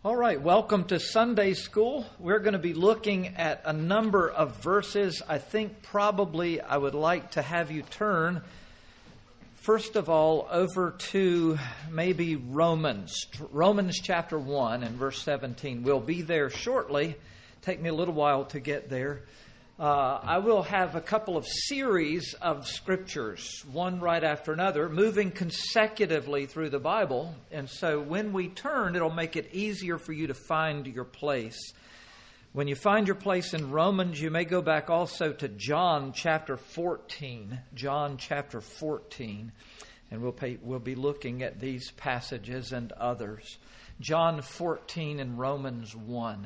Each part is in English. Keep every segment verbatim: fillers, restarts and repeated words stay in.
All right, welcome to Sunday School. We're going to be looking at a number of verses. I think probably I would like to have you turn, first of all, over to maybe Romans. Romans chapter one and verse seventeen. We'll be there shortly. Take me a little while to get there. Uh, I will have a couple of series of scriptures, one right after another, moving consecutively through the Bible. And so when we turn, it'll make it easier for you to find your place. When you find your place in Romans, you may go back also to John chapter fourteen. John chapter fourteen. And we'll, pay, we'll be looking at these passages and others. John fourteen and Romans one.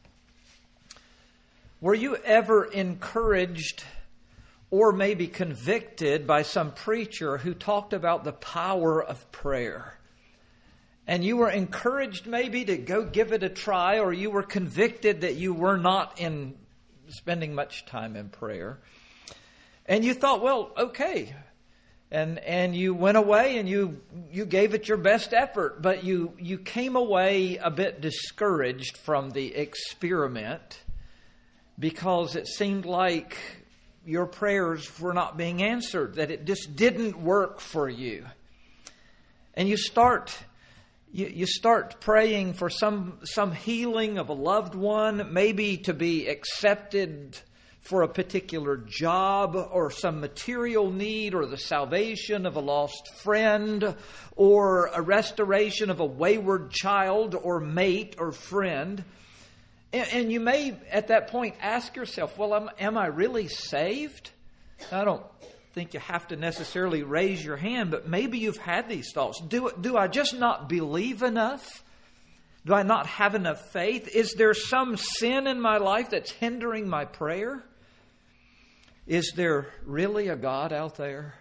Were you ever encouraged or maybe convicted by some preacher who talked about the power of prayer? And you were encouraged maybe to go give it a try, or you were convicted that you were not in spending much time in prayer. And you thought, well, okay. And and you went away and you you gave it your best effort, but you, you came away a bit discouraged from the experiment, because it seemed like your prayers were not being answered, that it just didn't work for you. And you start you, you start praying for some some healing of a loved one, maybe to be accepted for a particular job, or some material need, or the salvation of a lost friend, or a restoration of a wayward child or mate or friend. And you may, at that point, ask yourself, well, am, am I really saved? I don't think you have to necessarily raise your hand, but maybe you've had these thoughts. Do, do I just not believe enough? Do I not have enough faith? Is there some sin in my life that's hindering my prayer? Is there really a God out there?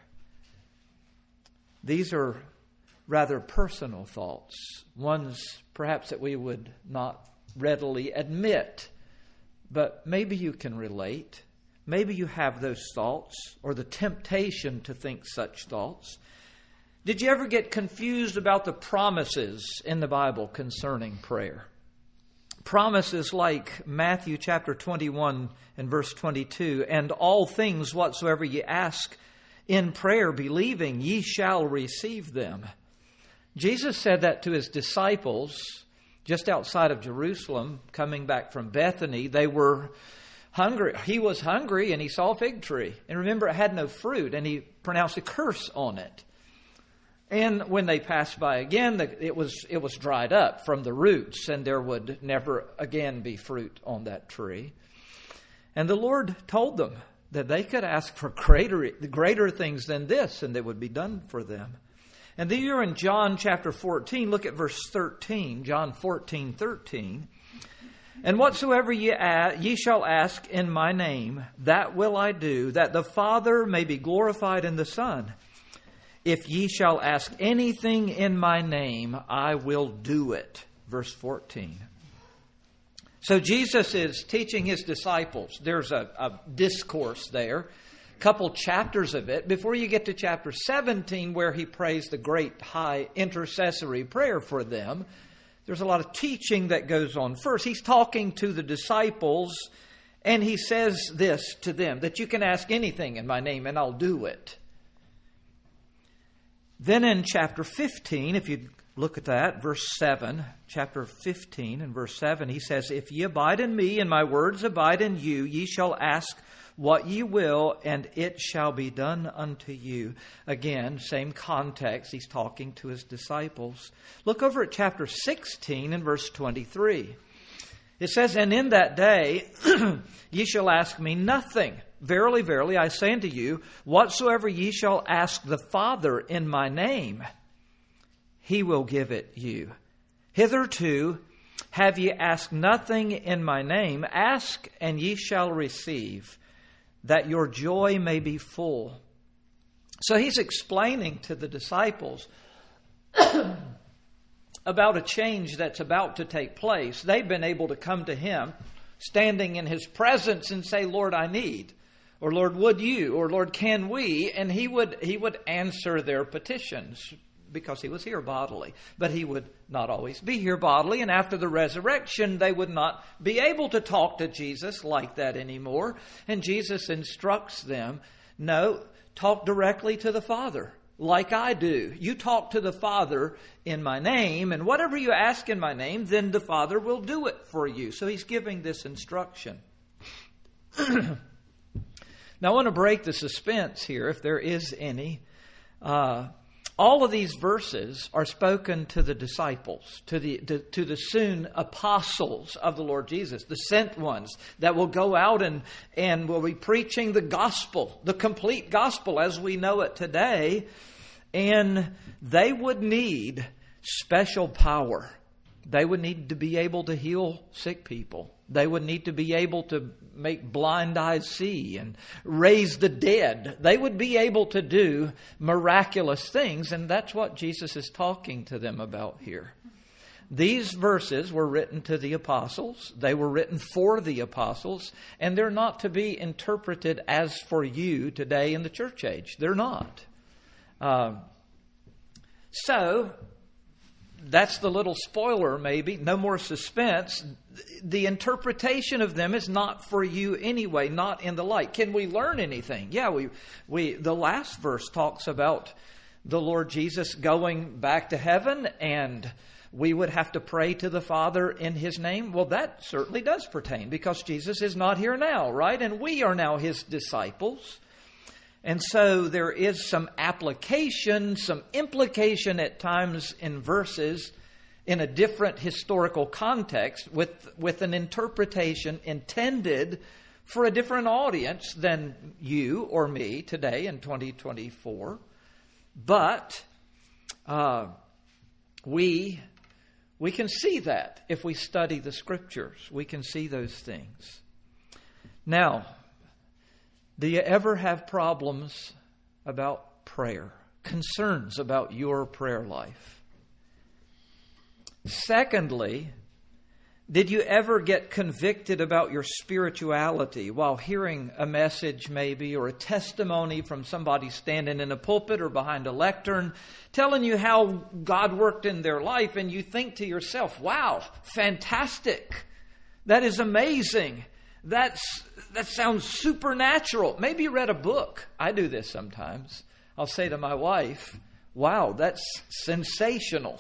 These are rather personal thoughts, ones perhaps that we would not readily admit, but maybe you can relate. Maybe you have those thoughts, or the temptation to think such thoughts. Did you ever get confused about the promises in the Bible concerning prayer? Promises like Matthew chapter twenty-one and verse twenty-two, and all things whatsoever ye ask in prayer, believing, ye shall receive them. Jesus said that to his disciples just outside of Jerusalem, coming back from Bethany. They were hungry. He was hungry and he saw a fig tree. And remember, it had no fruit, and he pronounced a curse on it. And when they passed by again, it was it was dried up from the roots, and there would never again be fruit on that tree. And the Lord told them that they could ask for greater, greater things than this, and they would be done for them. And then you're in John chapter fourteen. Look at verse thirteen. John fourteen, thirteen. And whatsoever ye, a- ye shall ask in my name, that will I do, that the Father may be glorified in the Son. If ye shall ask anything in my name, I will do it. Verse fourteen. So Jesus is teaching his disciples. There's a, a discourse there. Couple chapters of it before you get to chapter seventeen, where he prays the great high intercessory prayer for them. There's a lot of teaching that goes on. First, he's talking to the disciples, and he says this to them, that you can ask anything in my name and I'll do it. Then in chapter fifteen, if you look at that, verse seven, chapter fifteen and verse seven, he says, if ye abide in me and my words abide in you, ye shall ask what ye will, and it shall be done unto you. Again, same context. He's talking to his disciples. Look over at chapter sixteen and verse twenty-three. It says, and in that day ye shall ask me nothing. Verily, verily, I say unto you, whatsoever ye shall ask the Father in my name, he will give it you. Hitherto have ye asked nothing in my name. Ask, and ye shall receive, that your joy may be full. So he's explaining to the disciples about a change that's about to take place. They've been able to come to him, standing in his presence, and say, Lord, I need. Or Lord, would you? Or Lord, can we? And he would he would answer their petitions. because he was here bodily. But he would not always be here bodily. And after the resurrection, they would not be able to talk to Jesus like that anymore. And Jesus instructs them, no, talk directly to the Father, like I do. You talk to the Father in my name, and whatever you ask in my name, then the Father will do it for you. So he's giving this instruction. Now, I want to break the suspense here, if there is any. Uh, all of these verses are spoken to the disciples, to the to, to the soon apostles of the Lord Jesus, the sent ones that will go out and, and will be preaching the gospel, the complete gospel as we know it today. And they would need special power. They would need to be able to heal sick people. They would need to be able to make blind eyes see and raise the dead. They would be able to do miraculous things, and that's what Jesus is talking to them about here. These verses were written to the apostles. They were written for the apostles, and they're not to be interpreted as for you today in the church age. They're not. Uh, so... That's the little spoiler, maybe. No more suspense. The interpretation of them is not for you anyway, not in the light. Can we learn anything? Yeah, we we the last verse talks about the Lord Jesus going back to heaven, and we would have to pray to the Father in His name. Well, that certainly does pertain, because Jesus is not here now, right? And we are now His disciples. And so there is some application, some implication at times in verses in a different historical context with, with an interpretation intended for a different audience than you or me today in twenty twenty-four. But uh, we, we can see that if we study the Scriptures. We can see those things. Now, do you ever have problems about prayer? Concerns about your prayer life? Secondly, did you ever get convicted about your spirituality while hearing a message maybe, or a testimony from somebody standing in a pulpit or behind a lectern telling you how God worked in their life, and you think to yourself, wow, fantastic. That is amazing. That's that sounds supernatural. Maybe you read a book. I do this sometimes. I'll say to my wife, wow, that's sensational.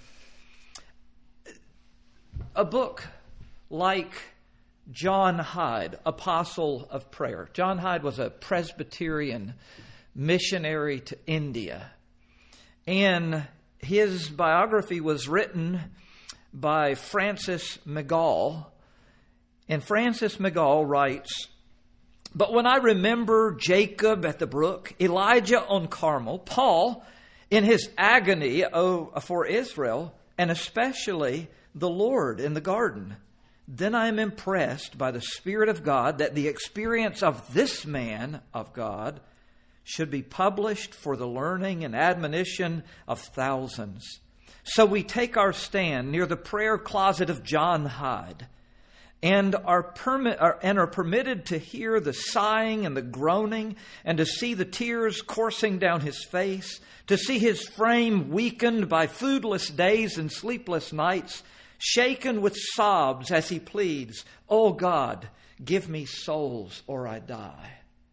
A book like John Hyde, Apostle of Prayer. John Hyde was a Presbyterian missionary to India. And his biography was written by Francis McGall. And Francis McGall writes, but when I remember Jacob at the brook, Elijah on Carmel, Paul in his agony for Israel, and especially the Lord in the garden, then I am impressed by the Spirit of God that the experience of this man of God should be published for the learning and admonition of thousands. So we take our stand near the prayer closet of John Hyde, and are, permit, are, and are permitted to hear the sighing and the groaning, and to see the tears coursing down his face, to see his frame weakened by foodless days and sleepless nights, shaken with sobs as he pleads, "Oh God, give me souls or I die."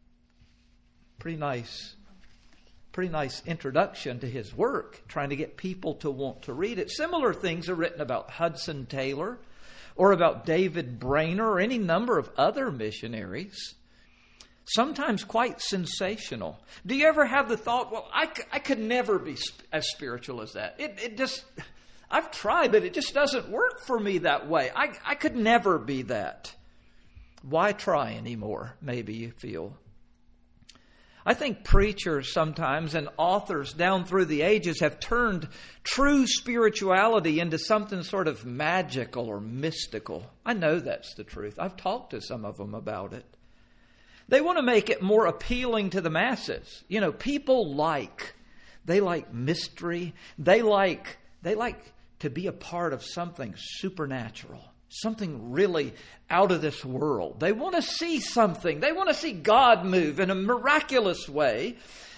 Pretty nice, pretty nice introduction to his work, trying to get people to want to read it. Similar things are written about Hudson Taylor, or about David Brainerd, or any number of other missionaries. Sometimes quite sensational. Do you ever have the thought, well, I, c- I could never be sp- as spiritual as that. It, it just, I've tried, but it just doesn't work for me that way. I, I could never be that. Why try anymore, maybe you feel. I think preachers sometimes and authors down through the ages have turned true spirituality into something sort of magical or mystical. I know that's the truth. I've talked to some of them about it. They want to make it more appealing to the masses. You know, people like, they like mystery. They like, they like to be a part of something supernatural. Something really out of this world. They want to see something. They want to see God move in a miraculous way.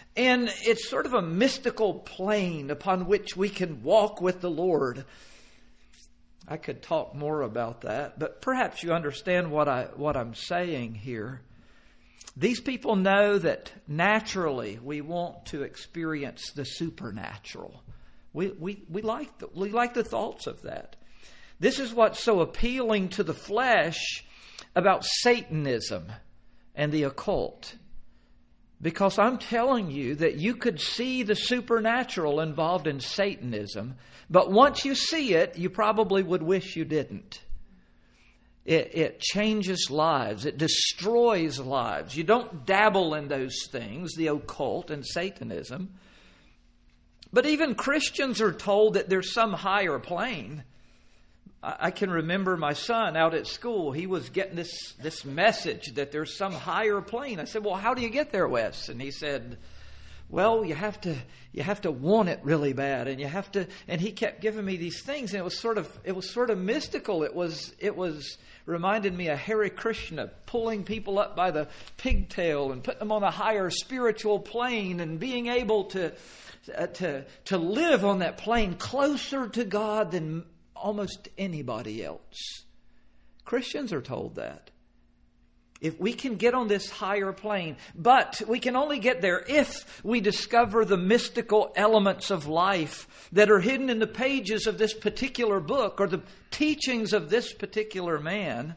And it's sort of a mystical plane upon which we can walk with the Lord. I could talk more about that, but perhaps you understand what I what I'm saying here. These people know that naturally we want to experience the supernatural. We we we like the, we like the thoughts of that. This is what's so appealing to the flesh about Satanism and the occult. Because I'm telling you that you could see the supernatural involved in Satanism, but once you see it, you probably would wish you didn't. It, it changes lives. It destroys lives. You don't dabble in those things, the occult and Satanism. But even Christians are told that there's some higher plane. I can remember my son out at school. He was getting this, this message that there's some higher plane. I said, well, how do you get there, Wes? And he said, well, you have to you have to want it really bad, and you have to. And he kept giving me these things, and it was sort of it was sort of mystical. It was it was reminded me of Hare Krishna pulling people up by the pigtail and putting them on a higher spiritual plane, and being able to uh, to to live on that plane closer to God than almost anybody else. Christians are told that. If we can get on this higher plane, but we can only get there if we discover the mystical elements of life that are hidden in the pages of this particular book or the teachings of this particular man,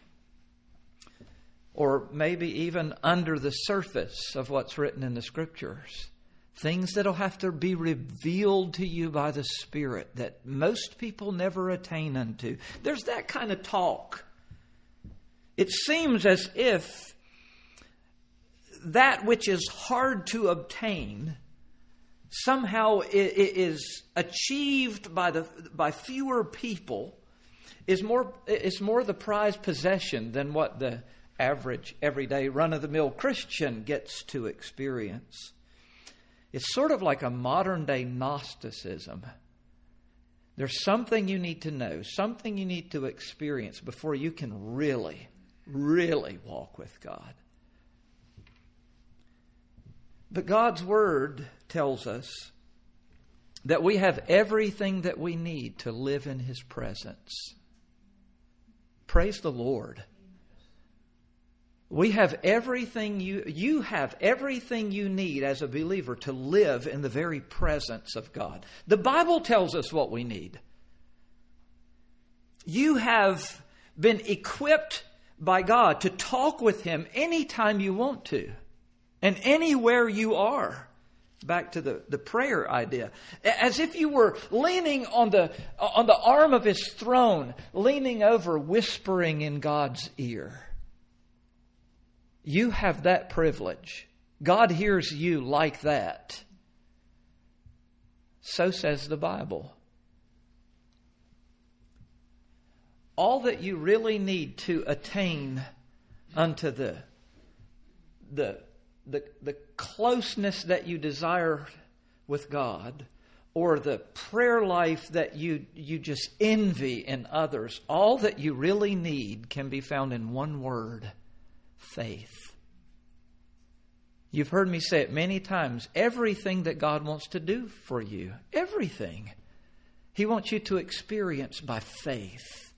or maybe even under the surface of what's written in the Scriptures. Things that will have to be revealed to you by the Spirit that most people never attain unto. There's that kind of talk. It seems as if that which is hard to obtain somehow is achieved by the by fewer people, is more is more the prized possession than what the average, everyday, run-of-the-mill Christian gets to experience. It's sort of like a modern-day Gnosticism. There's something you need to know, something you need to experience before you can really, really walk with God. But God's Word tells us that we have everything that we need to live in His presence. Praise the Lord. We have everything you, you have everything you need as a believer to live in the very presence of God. The Bible tells us what we need. You have been equipped by God to talk with Him anytime you want to and anywhere you are. Back to the, the prayer idea. As if you were leaning on the, on the arm of His throne, leaning over, whispering in God's ear. You have that privilege. God hears you like that. So says the Bible. All that you really need to attain unto the, the, the, the closeness that you desire with God, or the prayer life that you, you just envy in others, all that you really need can be found in one word: faith. You've heard me say it many times. Everything that God wants to do for you, everything, He wants you to experience by faith.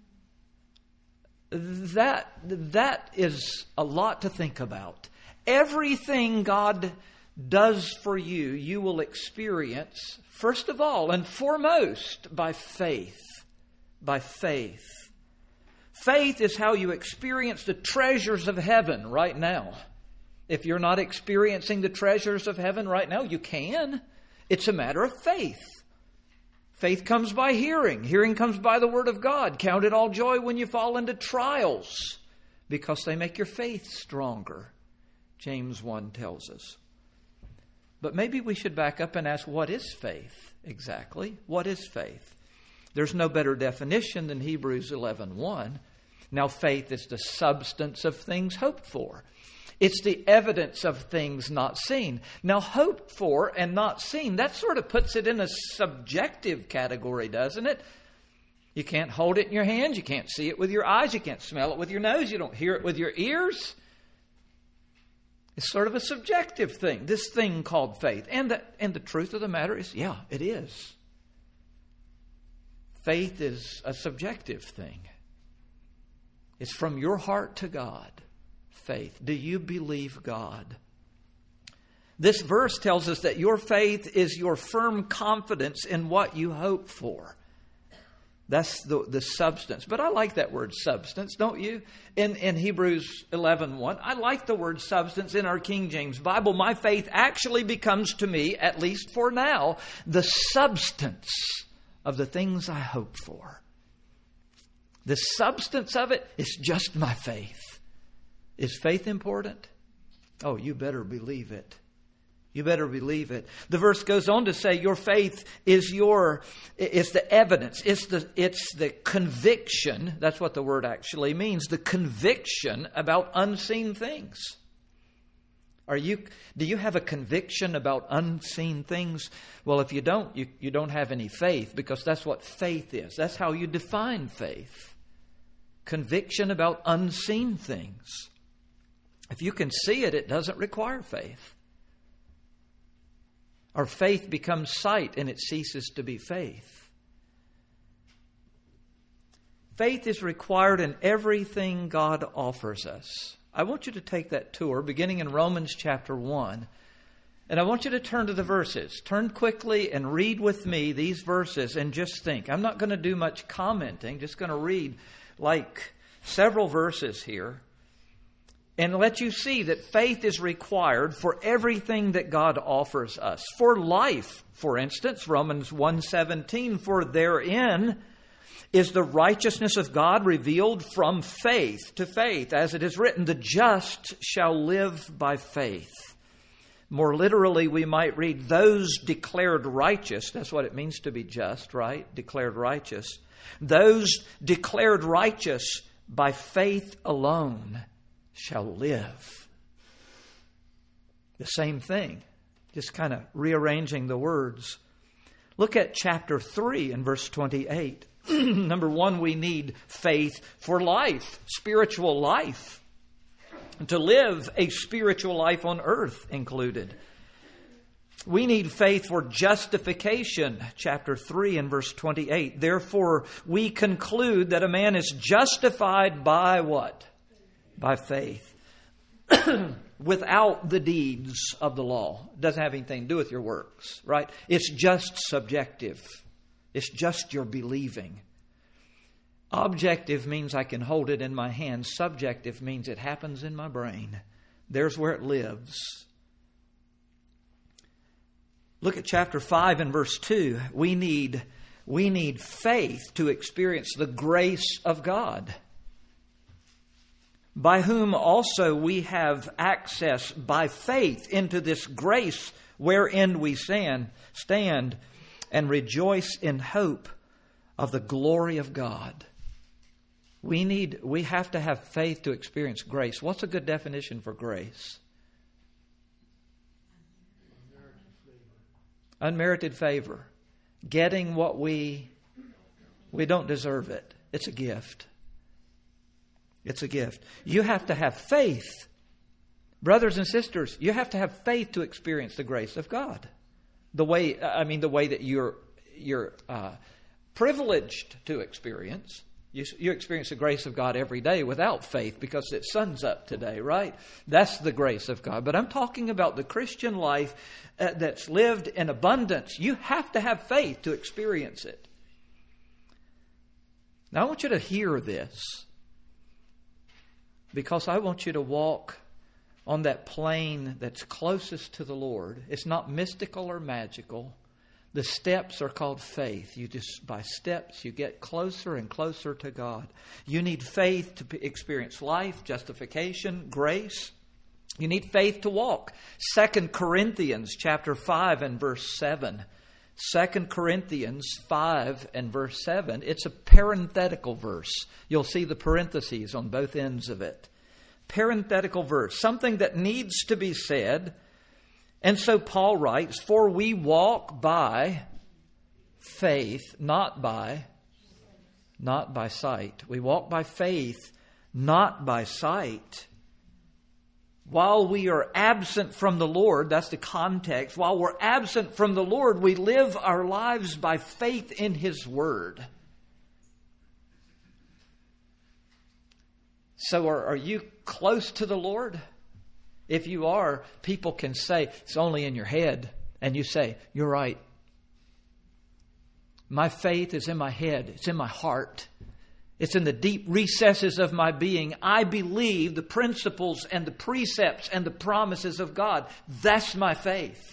That, that is a lot to think about. Everything God does for you, you will experience, first of all and foremost, by faith. By faith. Faith is how you experience the treasures of heaven right now. If you're not experiencing the treasures of heaven right now, you can. It's a matter of faith. Faith comes by hearing. Hearing comes by the Word of God. Count it all joy when you fall into trials, because they make your faith stronger, James one tells us. But maybe we should back up and ask, what is faith exactly? What is faith? There's no better definition than Hebrews eleven one. Now, faith is the substance of things hoped for. It's the evidence of things not seen. Now, hoped for and not seen, that sort of puts it in a subjective category, doesn't it? You can't hold it in your hands. You can't see it with your eyes. You can't smell it with your nose. You don't hear it with your ears. It's sort of a subjective thing, this thing called faith. And the, and the truth of the matter is, yeah, it is. Faith is a subjective thing. It's from your heart to God. Faith. Do you believe God? This verse tells us that your faith is your firm confidence in what you hope for. That's the, the substance. But I like that word substance, don't you? In, in Hebrews eleven one, I like the word substance in our King James Bible. My faith actually becomes to me, at least for now, the substance of the things I hope for. The substance of it is just my faith. Is faith important? Oh, you better believe it. You better believe it. The verse goes on to say your faith is your, it's the evidence. It's the, it's the conviction. That's what the word actually means. The conviction about unseen things. Are you, do you have a conviction about unseen things? Well, if you don't, you, you don't have any faith, because that's what faith is. That's how you define faith. Conviction about unseen things. If you can see it, it doesn't require faith. Our faith becomes sight and it ceases to be faith. Faith is required in everything God offers us. I want you to take that tour beginning in Romans chapter one. And I want you to turn to the verses. Turn quickly and read with me these verses and just think. I'm not going to do much commenting, just going to read like several verses here. And let you see that faith is required for everything that God offers us. For life, for instance, Romans one seventeen, for therein is the righteousness of God revealed from faith to faith. As it is written, the just shall live by faith. More literally, we might read, those declared righteous. That's what it means to be just, right? Declared righteous. Those declared righteous by faith alone shall live. The same thing, just kind of rearranging the words. Look at chapter three and verse twenty-eight. Number one, we need faith for life, spiritual life. To live a spiritual life on earth included. We need faith for justification, chapter three and verse twenty-eight. Therefore, we conclude that a man is justified by what? By faith. Without the deeds of the law. It doesn't have anything to do with your works, right? It's just subjective. It's just your believing. Objective means I can hold it in my hand. Subjective means it happens in my brain. There's where it lives. Look at chapter five and verse two. We need, we need faith to experience the grace of God, by whom also we have access by faith into this grace wherein we stand, stand and rejoice in hope of the glory of God. We need, we have to have faith to experience grace. What's a good definition for grace? Unmerited favor. Getting what we, we don't deserve it. It's a gift. It's a gift. You have to have faith. Brothers and sisters, you have to have faith to experience the grace of God. The way, I mean, the way that you're, you're uh, privileged to experience. You, you experience the grace of God every day without faith because it sun's up today, right? That's the grace of God. But I'm talking about the Christian life uh, that's lived in abundance. You have to have faith to experience it. Now, I want you to hear this, because I want you to walk on that plane that's closest to the Lord. It's not mystical or magical. The steps are called faith. You just, by steps, you get closer and closer to God. You need faith to experience life, justification, grace. You need faith to walk. Second Corinthians chapter five and verse seven. Second Corinthians five and verse seven. It's a parenthetical verse. You'll see the parentheses on both ends of it. Parenthetical verse. Something that needs to be said. And so Paul writes, for we walk by faith, not by, not by sight. We walk by faith, not by sight. while we are absent from the Lord, that's the context, while we're absent from the Lord, we live our lives by faith in His Word. So are, are you close to the Lord? If you are, people can say, it's only in your head. And you say, you're right. My faith is in my head. It's in my heart. It's in the deep recesses of my being. I believe the principles and the precepts and the promises of God. That's my faith.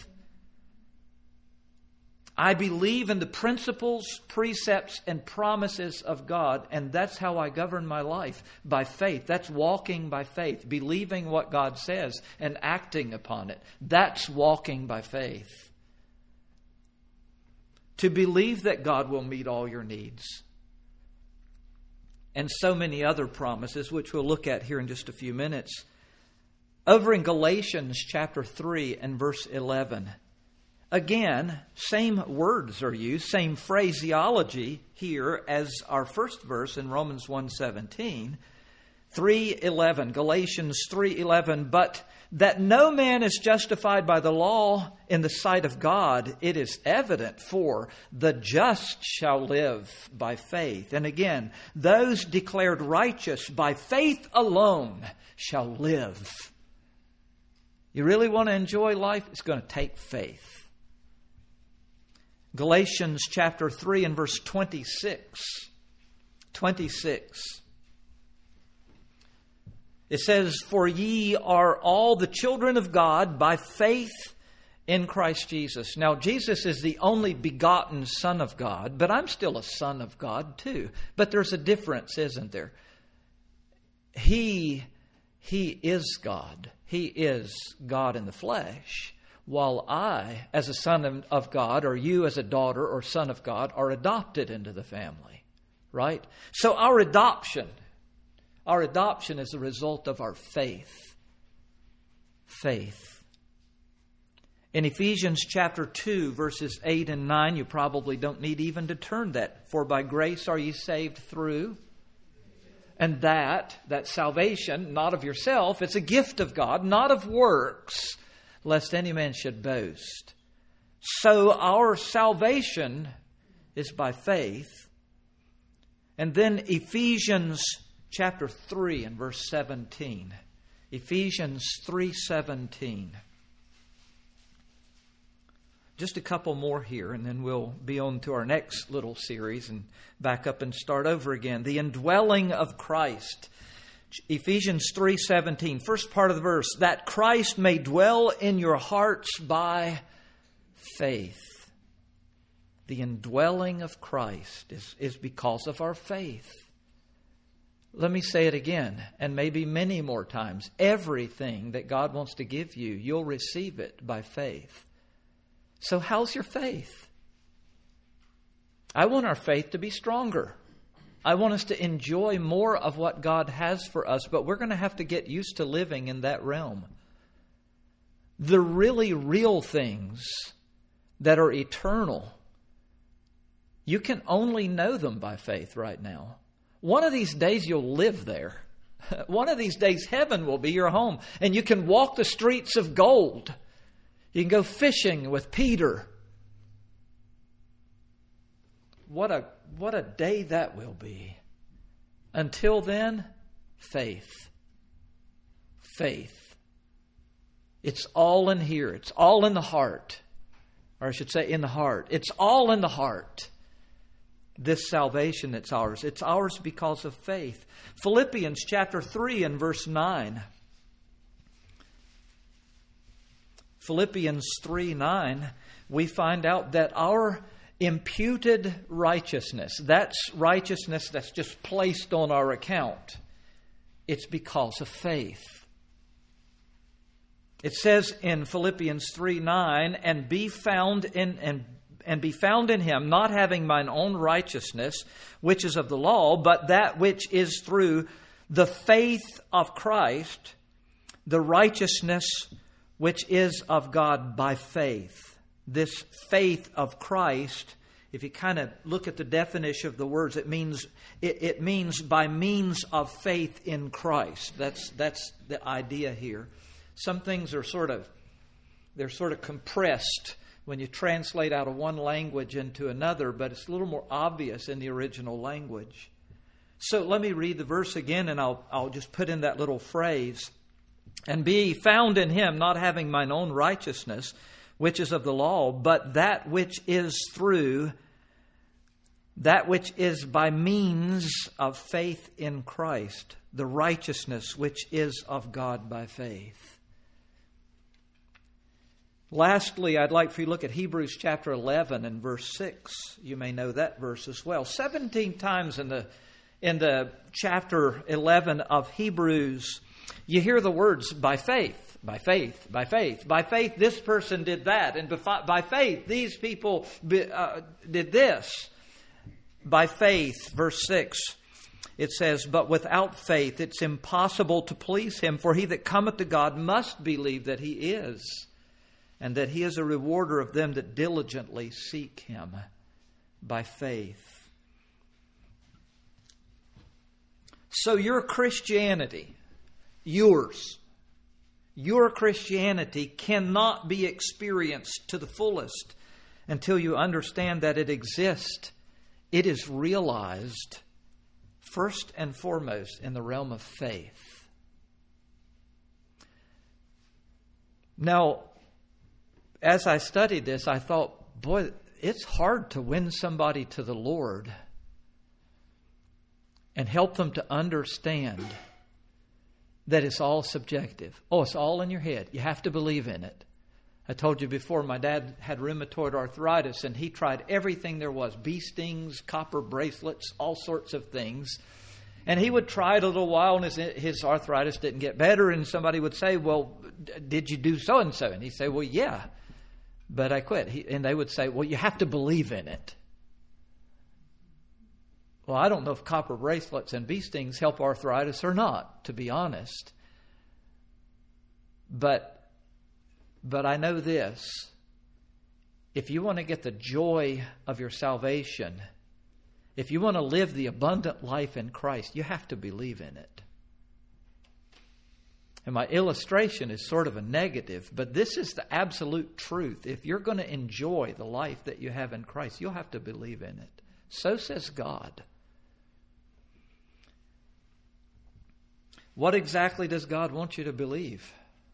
I believe in the principles, precepts, and promises of God, and that's how I govern my life, by faith. That's walking by faith, believing what God says and acting upon it. That's walking by faith. To believe that God will meet all your needs. And so many other promises, which we'll look at here in just a few minutes. Over in Galatians chapter three and verse eleven, again, same words are used, same phraseology here as our first verse in Romans one seventeen. three eleven, Galatians three eleven, but that no man is justified by the law in the sight of God, it is evident, for the just shall live by faith. And again, those declared righteous by faith alone shall live. You really want to enjoy life? It's going to take faith. Galatians chapter three and verse twenty-six. twenty-six. It says, for ye are all the children of God by faith in Christ Jesus. Now, Jesus is the only begotten Son of God, but I'm still a son of God too. But there's a difference, isn't there? He, he is God. He is God in the flesh. While I, as a son of God, or you as a daughter or son of God, are adopted into the family. Right? So our adoption... Our adoption is a result of our faith. Faith. In Ephesians chapter two, verses eight and nine, you probably don't need even to turn that. For by grace are ye saved through. And that, that salvation, not of yourself, it's a gift of God, not of works, lest any man should boast. So our salvation is by faith. And then Ephesians chapter three and verse seventeen. Ephesians three seventeen. Just a couple more here, and then we'll be on to our next little series and back up and start over again. The indwelling of Christ. Ephesians three seventeen. First part of the verse. That Christ may dwell in your hearts by faith. The indwelling of Christ is, is because of our faith. Let me say it again, and maybe many more times. Everything that God wants to give you, you'll receive it by faith. So how's your faith? I want our faith to be stronger. I want us to enjoy more of what God has for us, but we're going to have to get used to living in that realm. The really real things that are eternal, you can only know them by faith right now. One of these days you'll live there. One of these days heaven will be your home. And you can walk the streets of gold. You can go fishing with Peter. What a, what a day that will be. Until then, faith. Faith. It's all in here. It's all in the heart. Or I should say in the heart. It's all in the heart. This salvation that's ours. It's ours because of faith. Philippians chapter three and verse nine. Philippians three nine, we find out that our imputed righteousness, that's righteousness that's just placed on our account. It's because of faith. It says in Philippians three nine, and be found in and And be found in Him, not having mine own righteousness, which is of the law, but that which is through the faith of Christ, the righteousness which is of God by faith. This faith of Christ, if you kind of look at the definition of the words, it means it, it means by means of faith in Christ. That's that's the idea here. Some things are sort of, they're sort of compressed when you translate out of one language into another, but it's a little more obvious in the original language. So let me read the verse again, and I'll, I'll just put in that little phrase. And be found in him, not having mine own righteousness, which is of the law, but that which is through, that which is by means of faith in Christ, the righteousness which is of God by faith. Lastly, I'd like for you to look at Hebrews chapter eleven and verse six. You may know that verse as well. Seventeen times in the in the chapter eleven of Hebrews, you hear the words, by faith, by faith, by faith. By faith, this person did that. And by faith, these people uh, did this. By faith, verse six, it says, but without faith, it's impossible to please him. For he that cometh to God must believe that he is, and that he is a rewarder of them that diligently seek him. By faith. So your Christianity, yours, your Christianity cannot be experienced to the fullest until you understand that it exists. It is realized first and foremost in the realm of faith. Now, as I studied this, I thought, boy, it's hard to win somebody to the Lord and help them to understand that it's all subjective. Oh, it's all in your head. You have to believe in it. I told you before, my dad had rheumatoid arthritis, and he tried everything there was. Bee stings, copper bracelets, all sorts of things. And he would try it a little while, and his, his arthritis didn't get better. And somebody would say, well, did you do so-and-so? And he'd say, well, yeah, but I quit. He, and they would say, well, you have to believe in it. Well, I don't know if copper bracelets and bee stings help arthritis or not, to be honest. But but I know this. If you want to get the joy of your salvation, if you want to live the abundant life in Christ, you have to believe in it. And my illustration is sort of a negative, but this is the absolute truth. If you're going to enjoy the life that you have in Christ, you'll have to believe in it. So says God. What exactly does God want you to believe?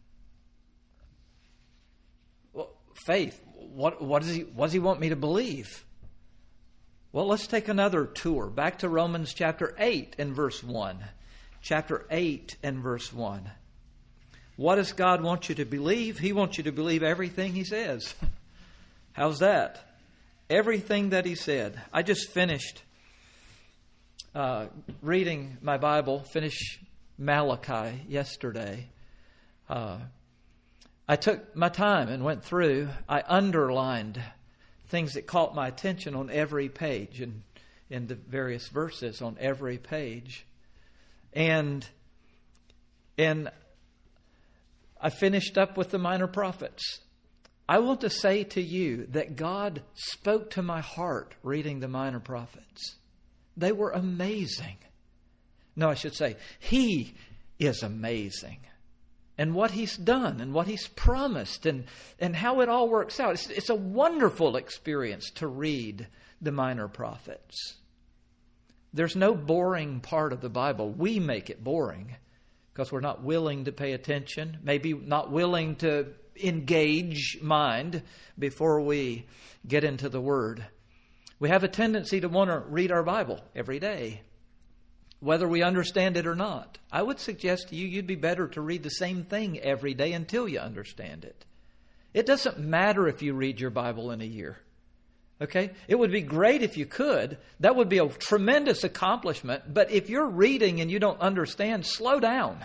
Well, faith. What, what, does he, what does he want me to believe? Well, let's take another tour. Back to Romans chapter eight and verse one. Chapter eight and verse one. What does God want you to believe? He wants you to believe everything he says. How's that? Everything that he said. I just finished uh, reading my Bible, finished Malachi yesterday. Uh, I took my time and went through. I underlined things that caught my attention on every page and in the various verses on every page. And and I finished up with the minor prophets. I want to say to you that God spoke to my heart reading the minor prophets. They were amazing. No, I should say, He is amazing. And what He's done and what He's promised and, and how it all works out. It's, it's a wonderful experience to read the minor prophets. There's no boring part of the Bible. We make it boring because we're not willing to pay attention, maybe not willing to engage mind before we get into the Word. We have a tendency to want to read our Bible every day, whether we understand it or not. I would suggest to you, you'd be better to read the same thing every day until you understand it. It doesn't matter if you read your Bible in a year. Okay? It would be great if you could. That would be a tremendous accomplishment. But if you're reading and you don't understand, slow down.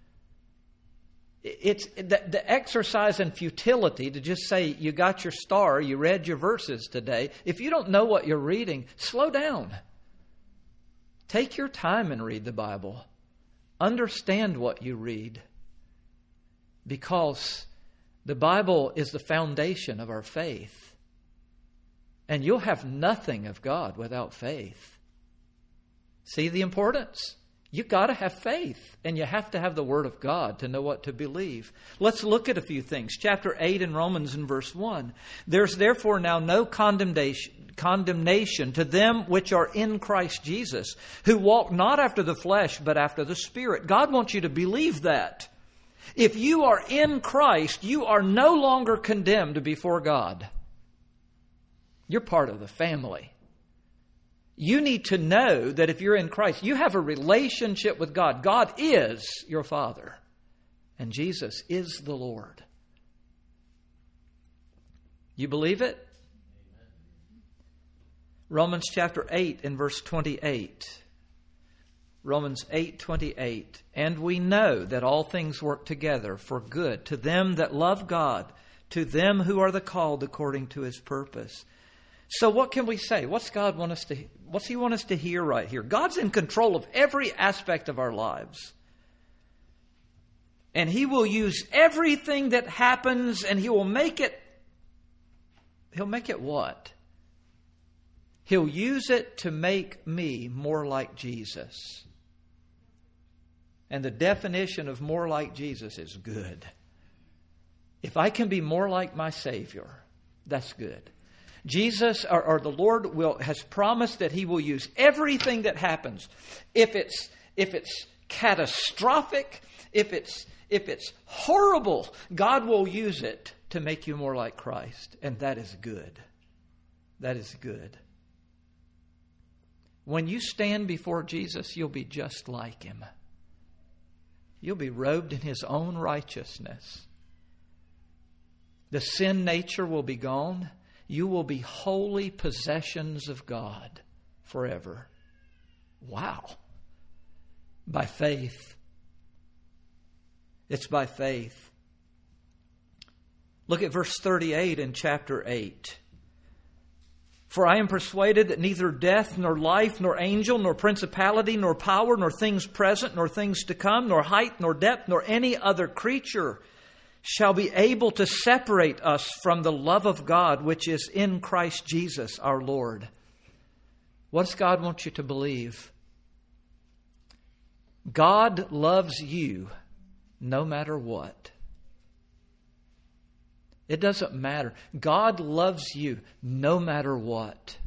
It's the, the exercise in futility to just say you got your star, you read your verses today. If you don't know what you're reading, slow down. Take your time and read the Bible. Understand what you read. Because the Bible is the foundation of our faith. And you'll have nothing of God without faith. See the importance? You've got to have faith, and you have to have the Word of God to know what to believe. Let's look at a few things. Chapter eight in Romans in verse one. There's therefore now no condemnation, condemnation to them which are in Christ Jesus, who walk not after the flesh, but after the Spirit. God wants you to believe that. If you are in Christ, you are no longer condemned before God. You're part of the family. You need to know that if you're in Christ, you have a relationship with God. God is your Father, and Jesus is the Lord. You believe it? Romans chapter eight and verse twenty-eight. Romans eight twenty-eight. And we know that all things work together for good to them that love God, to them who are the called according to His purpose. So what can we say? What's God want us to, what's He want us to hear right here? God's in control of every aspect of our lives. And He will use everything that happens, and He will make it, He'll make it what? He'll use it to make me more like Jesus. And the definition of more like Jesus is good. If I can be more like my Savior, that's good. Jesus, or, or the Lord, will has promised that He will use everything that happens. If it's if it's catastrophic, if it's if it's horrible, God will use it to make you more like Christ, and that is good. That is good. When you stand before Jesus, you'll be just like Him. You'll be robed in His own righteousness. The sin nature will be gone. You will be holy possessions of God forever. Wow. By faith. It's by faith. Look at verse thirty-eight in chapter eight. For I am persuaded that neither death, nor life, nor angel, nor principality, nor power, nor things present, nor things to come, nor height, nor depth, nor any other creature shall be able to separate us from the love of God which is in Christ Jesus our Lord. What does God want you to believe? God loves you no matter what. It doesn't matter. God loves you no matter what.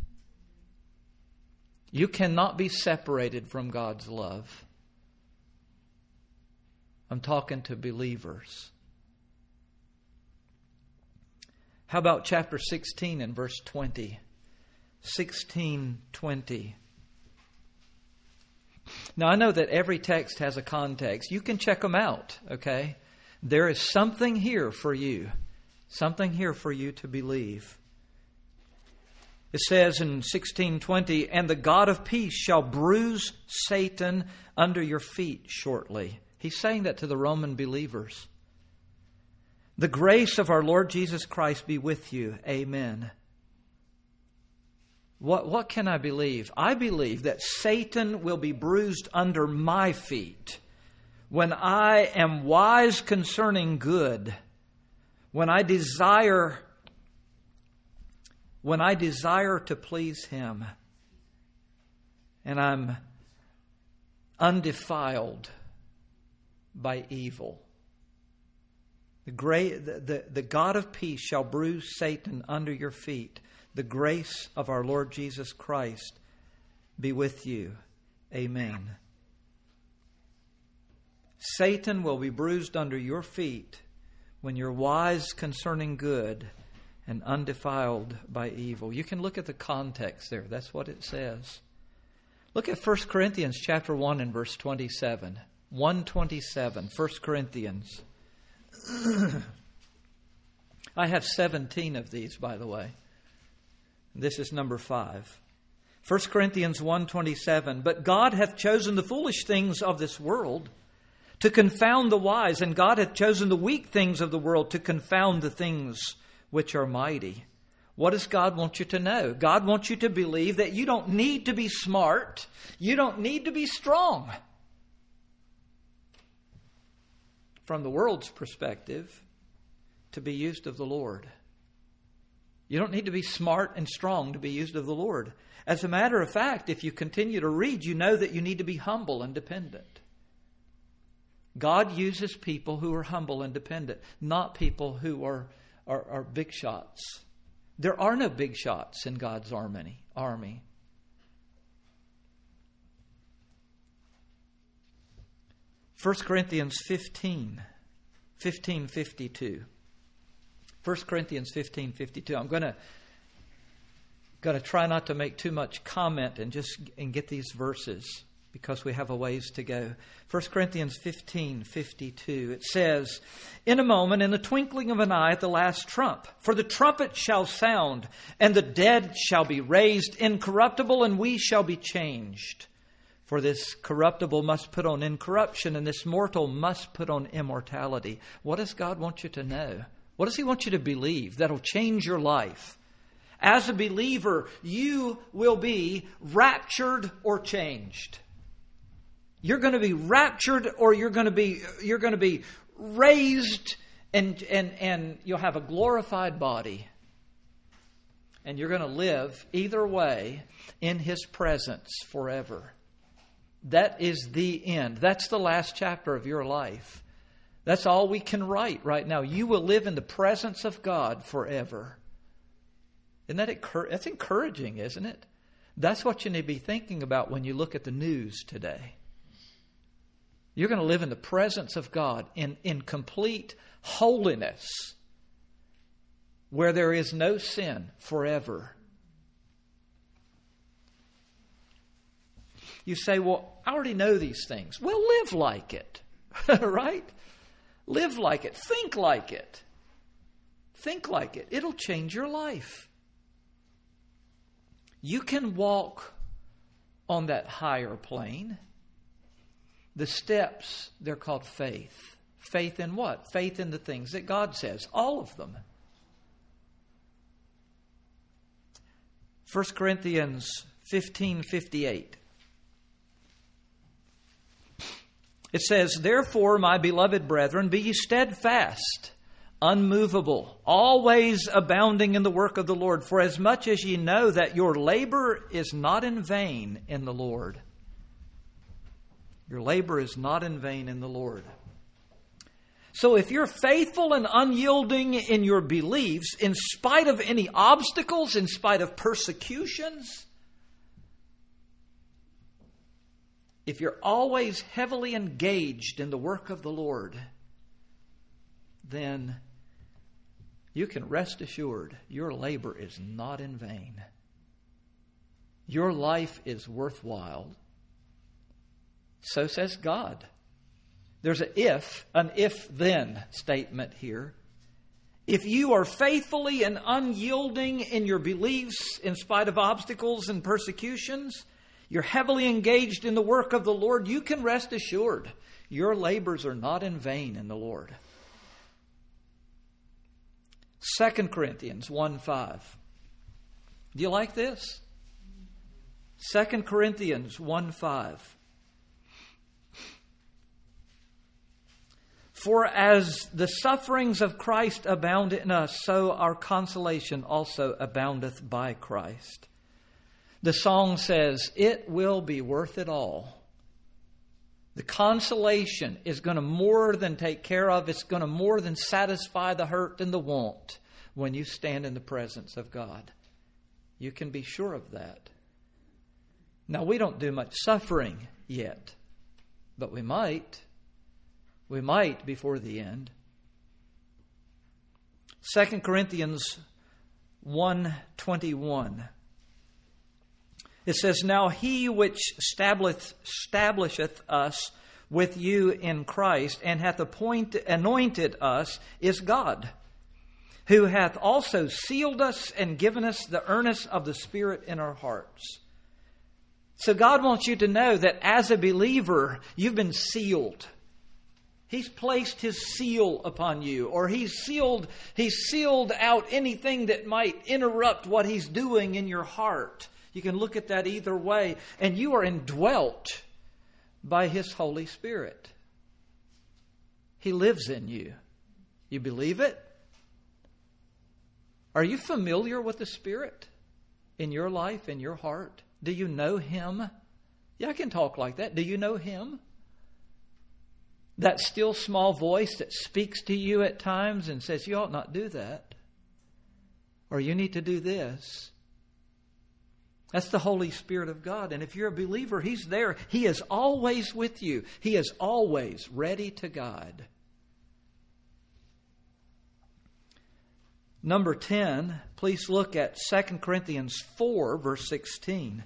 You cannot be separated from God's love. I'm talking to believers. How about chapter sixteen and verse twenty? sixteen twenty. Now, I know that every text has a context. You can check them out, okay? There is something here for you. Something here for you to believe. It says in sixteen twenty, and the God of peace shall bruise Satan under your feet shortly. He's saying that to the Roman believers. The grace of our Lord Jesus Christ be with you. Amen. What, what can I believe? I believe that Satan will be bruised under my feet when I am wise concerning good, when I desire, when I desire to please Him, and I'm undefiled by evil. The, great, the, the, the God of peace shall bruise Satan under your feet. The grace of our Lord Jesus Christ be with you. Amen. Satan will be bruised under your feet when you're wise concerning good and undefiled by evil. You can look at the context there. That's what it says. Look at First Corinthians chapter one and verse twenty-seven. one twenty-seven, First Corinthians. I have seventeen of these, by the way. This is number five. First Corinthians one twenty-seven. But God hath chosen the foolish things of this world to confound the wise, and God hath chosen the weak things of the world to confound the things which are mighty. What does God want you to know? God wants you to believe that you don't need to be smart. You don't need to be strong. From the world's perspective, to be used of the Lord. You don't need to be smart and strong to be used of the Lord. As a matter of fact, if you continue to read, you know that you need to be humble and dependent. God uses people who are humble and dependent, not people who are, are, are big shots. There are no big shots in God's army. army. First Corinthians fifteen, fifteen fifty-two. First Corinthians fifteen fifty-two. I'm going to going to try not to make too much comment and just and get these verses because we have a ways to go. First Corinthians fifteen fifty-two. It says, "In a moment, in the twinkling of an eye, at the last trump, for the trumpet shall sound, and the dead shall be raised incorruptible, and we shall be changed. For this corruptible must put on incorruption, and this mortal must put on immortality." What does God want you to know? What does He want you to believe that'll change your life? As a believer, you will be raptured or changed. You're going to be raptured, or you're going to be you're going to be raised, and and and you'll have a glorified body. And you're going to live either way in His presence forever. That is the end. That's the last chapter of your life. That's all we can write right now. You will live in the presence of God forever. Isn't that that's encouraging, isn't it? That's what you need to be thinking about when you look at the news today. You're going to live in the presence of God in, in complete holiness, where there is no sin forever. You say, well, I already know these things. Well, live like it, right? Live like it. Think like it. Think like it. It'll change your life. You can walk on that higher plane. The steps, they're called faith. Faith in what? Faith in the things that God says. All of them. First Corinthians fifteen fifty-eight. It says, "Therefore, my beloved brethren, be ye steadfast, unmovable, always abounding in the work of the Lord, for as much as ye know that your labor is not in vain in the Lord." Your labor is not in vain in the Lord. So if you're faithful and unyielding in your beliefs, in spite of any obstacles, in spite of persecutions, if you're always heavily engaged in the work of the Lord, then you can rest assured your labor is not in vain. Your life is worthwhile. So says God. There's an if, an if-then statement here. If you are faithfully and unyielding in your beliefs in spite of obstacles and persecutions, you're heavily engaged in the work of the Lord, you can rest assured your labors are not in vain in the Lord. Second Corinthians one five. Do you like this? Second Corinthians one five. "For as the sufferings of Christ abound in us, so our consolation also aboundeth by Christ." The song says, it will be worth it all. The consolation is going to more than take care of, it's going to more than satisfy the hurt and the want when you stand in the presence of God. You can be sure of that. Now, we don't do much suffering yet, but we might. We might before the end. Second Corinthians one twenty-one. It says, "Now he which establisheth, establisheth us with you in Christ, and hath appointed, anointed us, is God, who hath also sealed us and given us the earnest of the Spirit in our hearts." So God wants you to know that as a believer, you've been sealed. He's placed His seal upon you, or He's sealed, He's sealed out anything that might interrupt what He's doing in your heart. You can look at that either way. And you are indwelt by His Holy Spirit. He lives in you. You believe it? Are you familiar with the Spirit? in your life, in your heart? Do you know Him? Yeah, I can talk like that. Do you know Him? That still small voice that speaks to you at times and says, you ought not do that. Or you need to do this. That's the Holy Spirit of God. And if you're a believer, He's there. He is always with you. He is always ready to guide. Number ten, please look at Second Corinthians four, verse sixteen.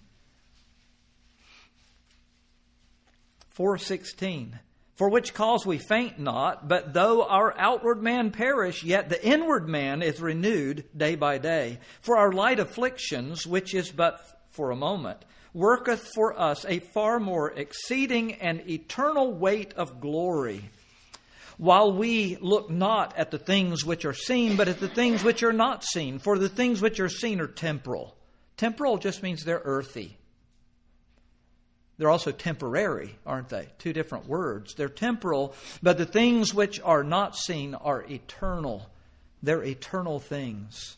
four sixteen. For which cause we faint not, but though our outward man perish, yet the inward man is renewed day by day. For our light afflictions, which is but for a moment, worketh for us a far more exceeding and eternal weight of glory. While we look not at the things which are seen, but at the things which are not seen. For the things which are seen are temporal. Temporal just means they're earthy. They're also temporary, aren't they? Two different words. They're temporal, but the things which are not seen are eternal. They're eternal things.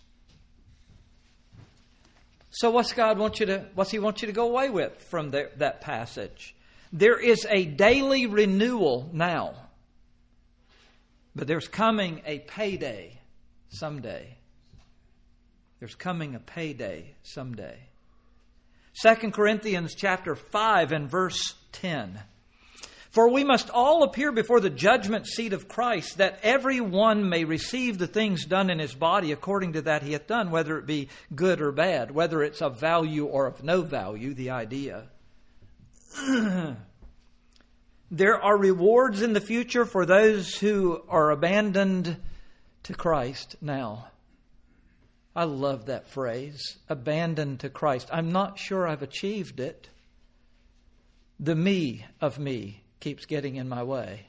So what's God want you to, what's He want you to go away with from the, that passage? There is a daily renewal now. But there's coming a payday someday. There's coming a payday someday. Second Corinthians chapter five and verse ten. For we must all appear before the judgment seat of Christ, that every one may receive the things done in his body according to that he hath done, whether it be good or bad, whether it's of value or of no value, the idea. There are rewards in the future for those who are abandoned to Christ now. I love that phrase, abandoned to Christ. I'm not sure I've achieved it. The me of me keeps getting in my way.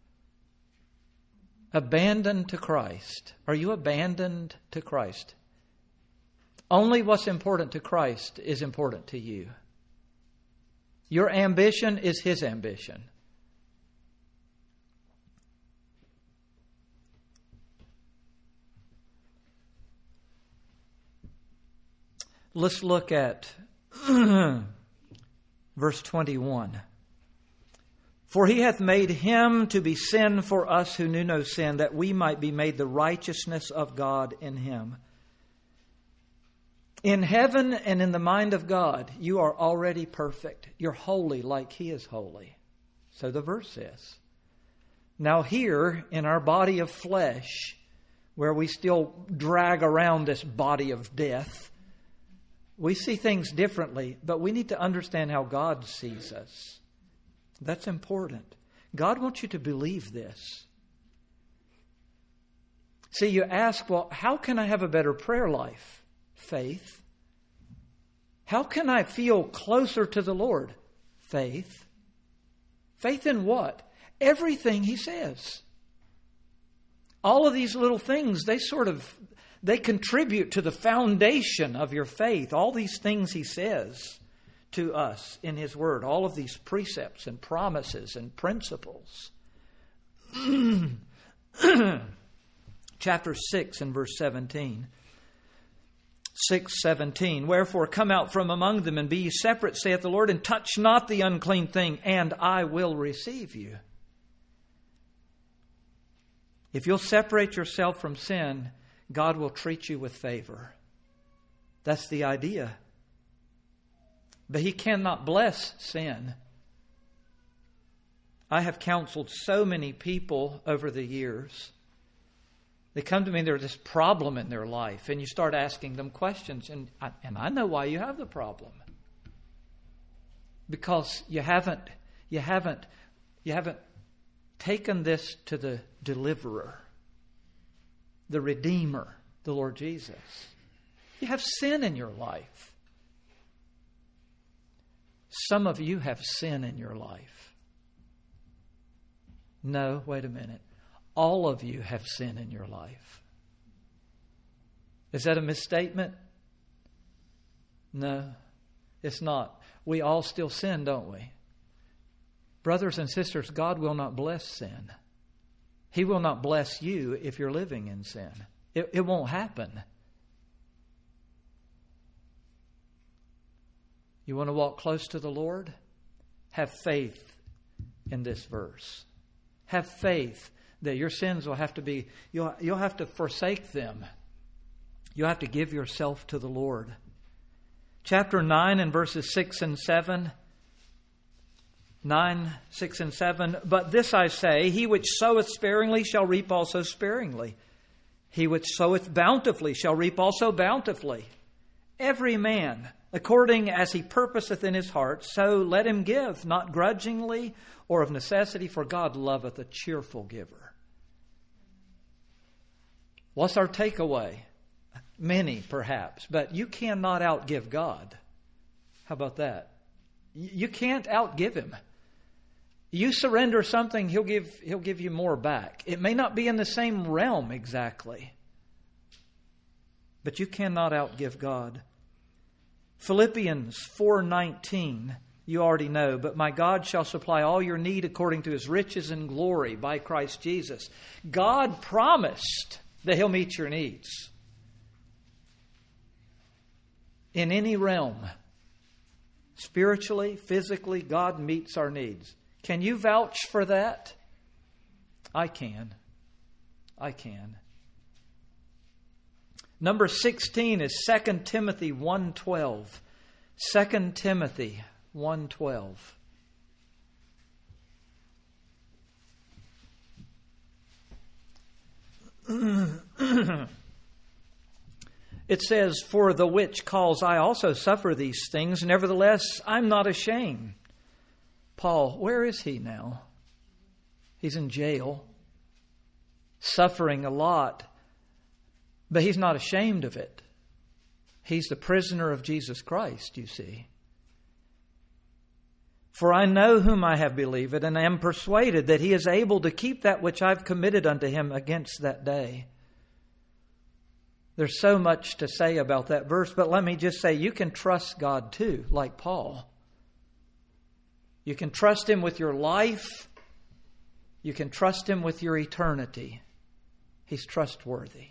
Abandoned to Christ. Are you abandoned to Christ? Only what's important to Christ is important to you. Your ambition is His ambition. Let's look at verse twenty-one. For He hath made Him to be sin for us who knew no sin, that we might be made the righteousness of God in Him. In heaven and in the mind of God, you are already perfect. You're holy like He is holy. So the verse says. Now here in our body of flesh, where we still drag around this body of death, we see things differently, but we need to understand how God sees us. That's important. God wants you to believe this. See, you ask, well, how can I have a better prayer life? Faith. How can I feel closer to the Lord? Faith. Faith in what? Everything He says. All of these little things, they sort of, they contribute to the foundation of your faith. All these things He says to us in His Word. All of these precepts and promises and principles. Chapter six and verse seventeen. six seventeen. Wherefore come out from among them and be ye separate, saith the Lord, and touch not the unclean thing, and I will receive you. If you'll separate yourself from sin, God will treat you with favor. That's the idea. But He cannot bless sin. I have counseled so many people over the years. They come to me and there's this problem in their life. And you start asking them questions. And I, and I know why you have the problem. Because you haven't, you haven't, you haven't taken this to the deliverer, the Redeemer, the Lord Jesus. You have sin in your life. Some of you have sin in your life. No, wait a minute. All of you have sin in your life. Is that a misstatement? No, it's not. We all still sin, don't we? Brothers and sisters, God will not bless sin. He will not bless you if you're living in sin. It, it won't happen. You want to walk close to the Lord? Have faith in this verse. Have faith that your sins will have to be, you'll, you'll have to forsake them. You'll have to give yourself to the Lord. Chapter nine and verses six and seven. nine, six and seven. But this I say, he which soweth sparingly shall reap also sparingly. He which soweth bountifully shall reap also bountifully. Every man, according as he purposeth in his heart, so let him give, not grudgingly or of necessity, for God loveth a cheerful giver. What's our takeaway? Many, perhaps, but you cannot outgive God. How about that? You can't outgive Him. You surrender something, He'll give, He'll give you more back. It may not be in the same realm exactly, but you cannot outgive God. Philippians four nineteen, you already know, but my God shall supply all your need according to His riches and glory by Christ Jesus. God promised that He'll meet your needs. In any realm, spiritually, physically, God meets our needs. Can you vouch for that? I can. I can. Number sixteen is Second Timothy one twelve. Second Timothy one twelve. It says, for the which cause I also suffer these things, nevertheless I'm not ashamed. Paul, where is he now? He's in jail, suffering a lot, but he's not ashamed of it. He's the prisoner of Jesus Christ, you see. For I know whom I have believed, and am persuaded that He is able to keep that which I've committed unto Him against that day. There's so much to say about that verse, but let me just say, you can trust God too, like Paul. You can trust Him with your life. You can trust Him with your eternity. He's trustworthy.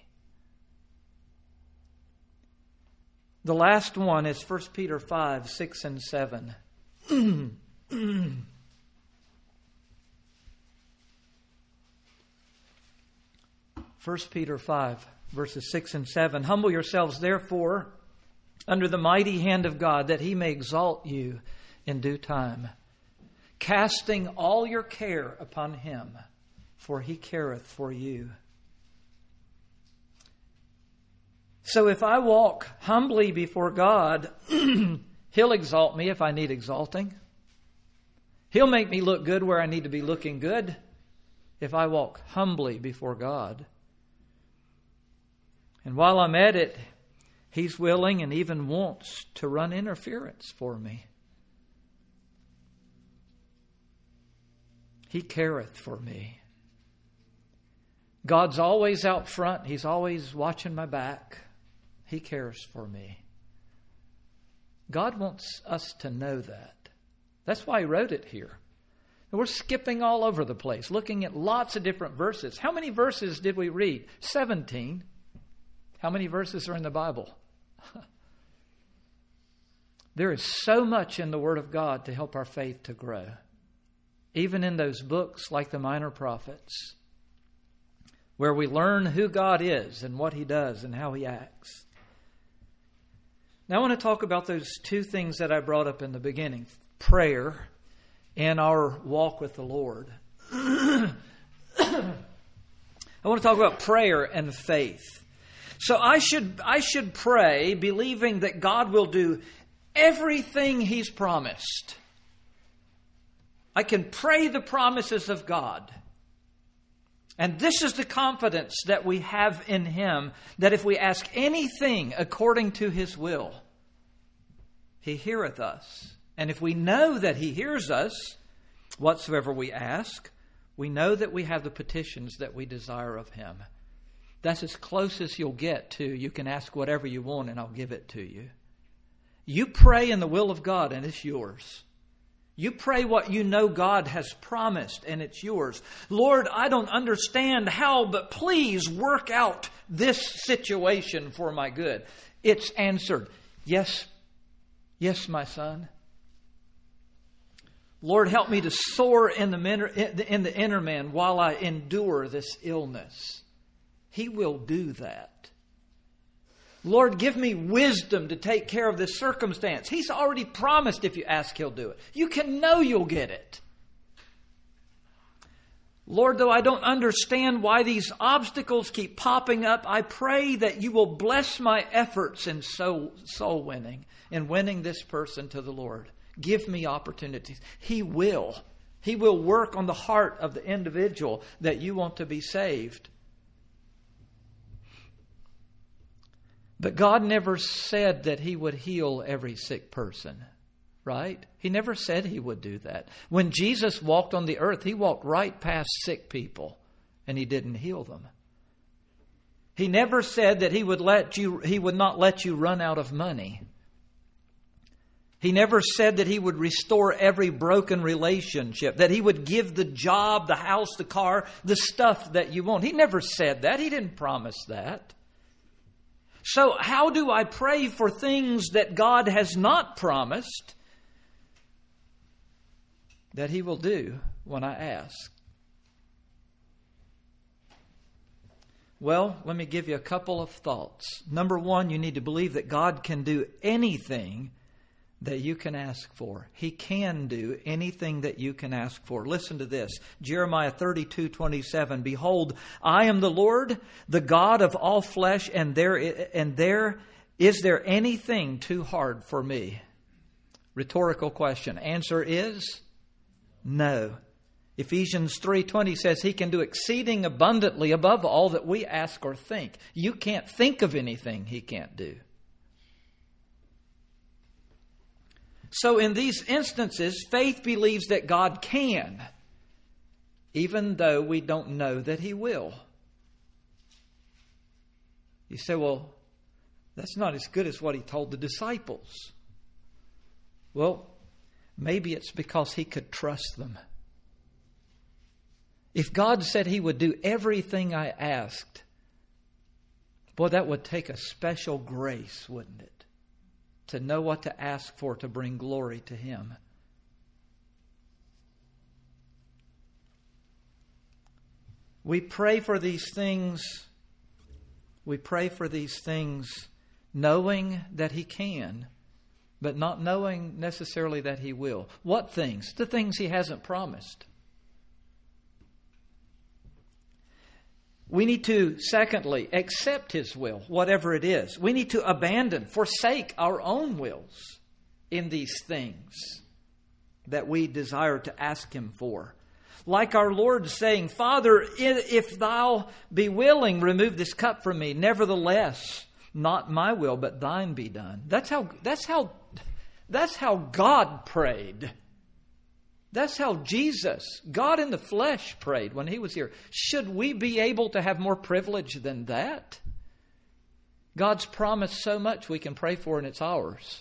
The last one is First Peter five, six and seven. First Peter five, verses six and seven. Humble yourselves, therefore, under the mighty hand of God, that He may exalt you in due time, casting all your care upon Him, for He careth for you. So if I walk humbly before God, He'll exalt me if I need exalting. He'll make me look good where I need to be looking good if I walk humbly before God. And while I'm at it, He's willing and even wants to run interference for me. He careth for me. God's always out front. He's always watching my back. He cares for me. God wants us to know that. That's why He wrote it here. And we're skipping all over the place, looking at lots of different verses. How many verses did we read? seventeen. How many verses are in the Bible? There is so much in the Word of God to help our faith to grow. Even in those books like the Minor Prophets, where we learn who God is and what He does and how He acts. Now I want to talk about those two things that I brought up in the beginning. Prayer and our walk with the Lord. I want to talk about prayer and faith. So I should I should pray believing that God will do everything He's promised. I can pray the promises of God. And this is the confidence that we have in Him, that if we ask anything according to His will, He heareth us. And if we know that He hears us, whatsoever we ask, we know that we have the petitions that we desire of Him. That's as close as you'll get to, you can ask whatever you want and I'll give it to you. You pray in the will of God and it's yours. You pray what you know God has promised and it's yours. Lord, I don't understand how, but please work out this situation for my good. It's answered. Yes, Yes, my son. Lord, help me to soar in the, in the inner man while I endure this illness. He will do that. Lord, give me wisdom to take care of this circumstance. He's already promised if you ask, He'll do it. You can know you'll get it. Lord, though I don't understand why these obstacles keep popping up, I pray that you will bless my efforts in soul, soul winning, in winning this person to the Lord. Give me opportunities. He will. He will work on the heart of the individual that you want to be saved. But God never said that He would heal every sick person, right? He never said He would do that. When Jesus walked on the earth, He walked right past sick people and He didn't heal them. He never said that He would let you, He would not let you run out of money. He never said that He would restore every broken relationship, that He would give the job, the house, the car, the stuff that you want. He never said that. He didn't promise that. So how do I pray for things that God has not promised that He will do when I ask? Well, let me give you a couple of thoughts. Number one, you need to believe that God can do anything that you can ask for. He can do anything that you can ask for. Listen to this. Jeremiah thirty-two twenty-seven. Behold, I am the Lord, the God of all flesh, and there and there is there anything too hard for me? Rhetorical question. Answer is no. Ephesians three twenty says He can do exceeding abundantly above all that we ask or think. You can't think of anything He can't do. So in these instances, faith believes that God can, even though we don't know that He will. You say, well, that's not as good as what He told the disciples. Well, maybe it's because He could trust them. If God said He would do everything I asked, boy, that would take a special grace, wouldn't it? To know what to ask for to bring glory to Him. We pray for these things. We pray for these things knowing that He can, but not knowing necessarily that He will. What things? The things He hasn't promised. We need to, secondly, accept His will, whatever it is. We need to abandon, forsake our own wills in these things that we desire to ask Him for. Like our Lord saying, Father, if Thou be willing, remove this cup from me. Nevertheless, not my will, but Thine be done. That's how, that's how, that's how God prayed. That's how Jesus, God in the flesh, prayed when He was here. Should we be able to have more privilege than that? God's promised so much we can pray for, and it's ours.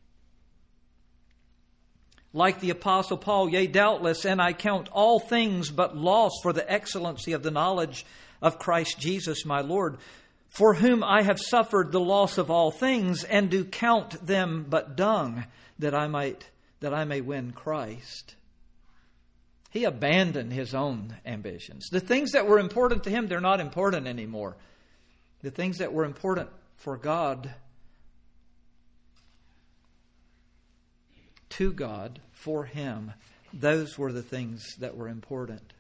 Like the Apostle Paul, yea, doubtless, and I count all things but loss for the excellency of the knowledge of Christ Jesus my Lord, for whom I have suffered the loss of all things, and do count them but dung, that I might that I may win Christ. He abandoned his own ambitions. The things that were important to him, they're not important anymore. The things that were important for God, to God, for Him, those were the things that were important.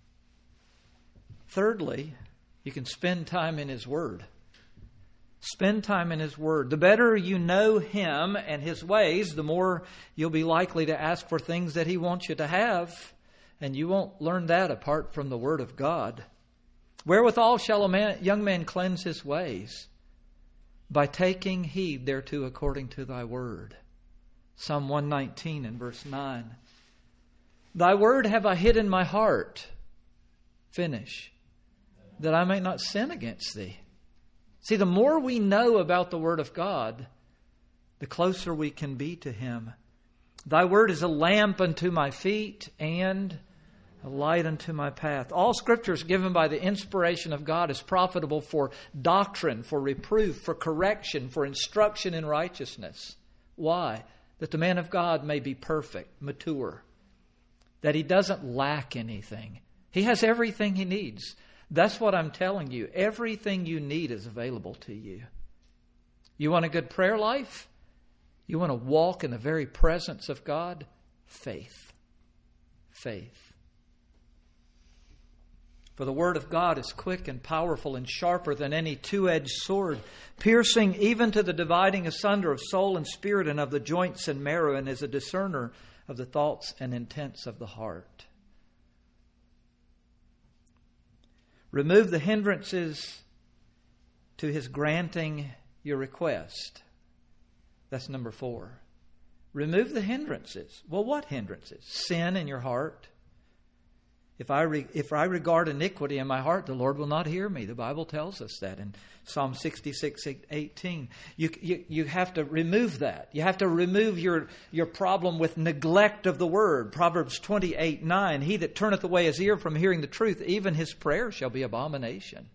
Thirdly, you can spend time in His Word. Spend time in His Word. The better you know Him and His ways, the more you'll be likely to ask for things that He wants you to have. And you won't learn that apart from the Word of God. Wherewithal shall a man, young man cleanse his ways? By taking heed thereto according to Thy Word. Psalm one nineteen and verse nine. Thy Word have I hid in my heart. Finish. That I may not sin against Thee. See, the more we know about the Word of God, the closer we can be to Him. Thy Word is a lamp unto my feet and a light unto my path. All Scripture is given by the inspiration of God is profitable for doctrine, for reproof, for correction, for instruction in righteousness. Why? that the man of God may be perfect, mature, that he doesn't lack anything. He has everything he needs. That's what I'm telling you. Everything you need is available to you. You want a good prayer life? You want to walk in the very presence of God? Faith. Faith. For the Word of God is quick and powerful and sharper than any two-edged sword, piercing even to the dividing asunder of soul and spirit and of the joints and marrow, and is a discerner of the thoughts and intents of the heart. Remove the hindrances to His granting your request. That's number four. Remove the hindrances. Well, what hindrances? Sin in your heart. If I re, if I regard iniquity in my heart, the Lord will not hear me. The Bible tells us that in Psalm sixty-six eighteen. You, you, you have to remove that. You have to remove your, your problem with neglect of the Word. Proverbs twenty-eight nine. He that turneth away his ear from hearing the truth, even his prayer shall be abomination.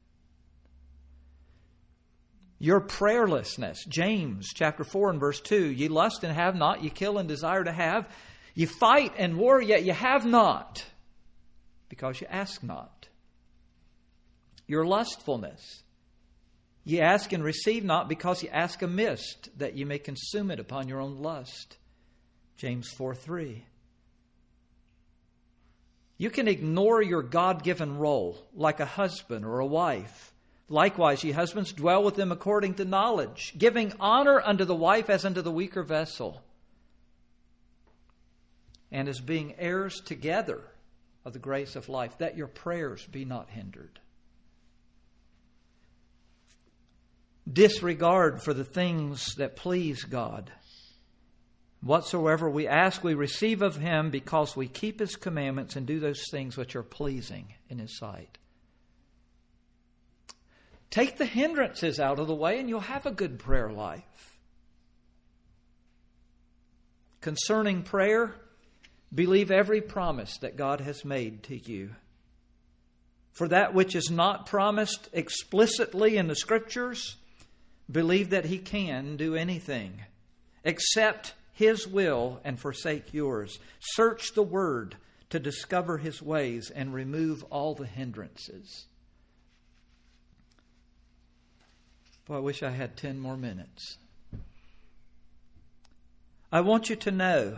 Your prayerlessness. James chapter four and verse two. Ye lust and have not, ye kill and desire to have. Ye fight and war, yet ye have not, because you ask not. Your lustfulness. Ye ask and receive not, because ye ask amiss, that ye may consume it upon your own lust. James four three. You can ignore your God-given role, like a husband or a wife. Likewise, ye husbands, dwell with them according to knowledge, giving honor unto the wife as unto the weaker vessel, and as being heirs together of the grace of life, that your prayers be not hindered. Disregard for the things that please God. Whatsoever we ask, we receive of Him, because we keep His commandments and do those things which are pleasing in His sight. Take the hindrances out of the way and you'll have a good prayer life. Concerning prayer, believe every promise that God has made to you. For that which is not promised explicitly in the Scriptures, believe that He can do anything. Accept His will and forsake yours. Search the Word to discover His ways and remove all the hindrances. Boy, I wish I had ten more minutes. I want you to know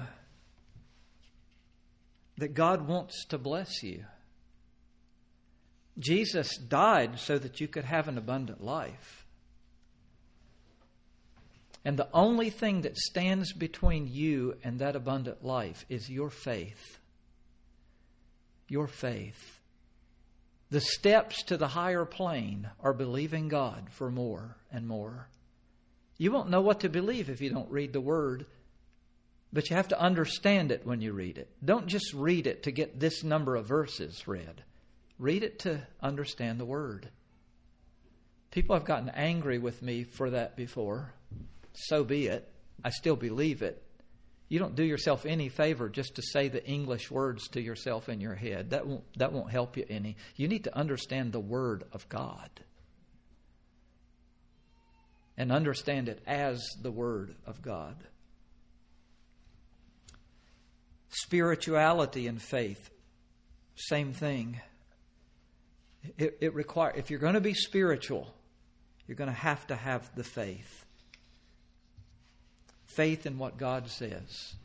that God wants to bless you. Jesus died so that you could have an abundant life. And the only thing that stands between you and that abundant life is your faith. Your faith. The steps to the higher plane are believing God for more and more. You won't know what to believe if you don't read the Word, but you have to understand it when you read it. Don't just read it to get this number of verses read. Read it to understand the Word. People have gotten angry with me for that before. So be it. I still believe it. You don't do yourself any favor just to say the English words to yourself in your head. That won't, that won't help you any. You need to understand the Word of God. And understand it as the Word of God. Spirituality and faith, same thing. It, it requires, if you're going to be spiritual, you're going to have to have the faith. Faith in what God says.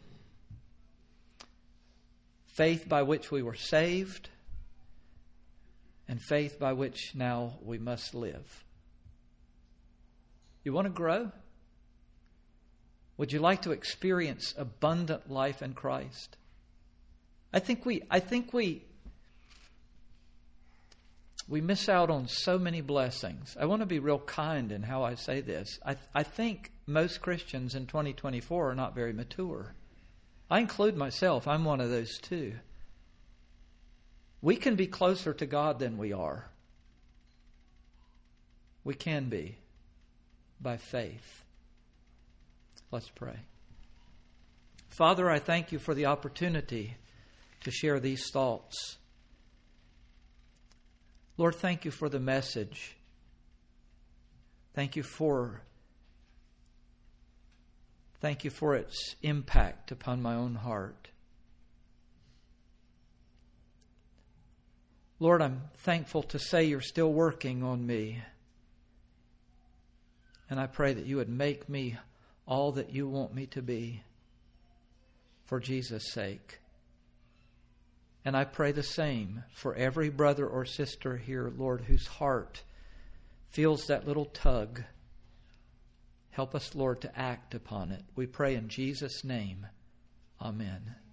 Faith by which we were saved, and faith by which now we must live. You want to grow? Would you like to experience abundant life in Christ? I think we I think we we miss out on so many blessings. I want to be real kind in how I say this. I I think most Christians in twenty twenty-four are not very mature. I include myself. I'm one of those too. We can be closer to God than we are. We can be by faith. Let's pray. Father, I thank You for the opportunity to share these thoughts. Lord, thank You for the message. Thank You for Thank you for its impact upon my own heart. Lord, I'm thankful to say you're still working on me. And I pray that you would make me all that you want me to be for Jesus' sake. And I pray the same for every brother or sister here, Lord, whose heart feels that little tug. Help us, Lord, to act upon it. We pray in Jesus' name. Amen.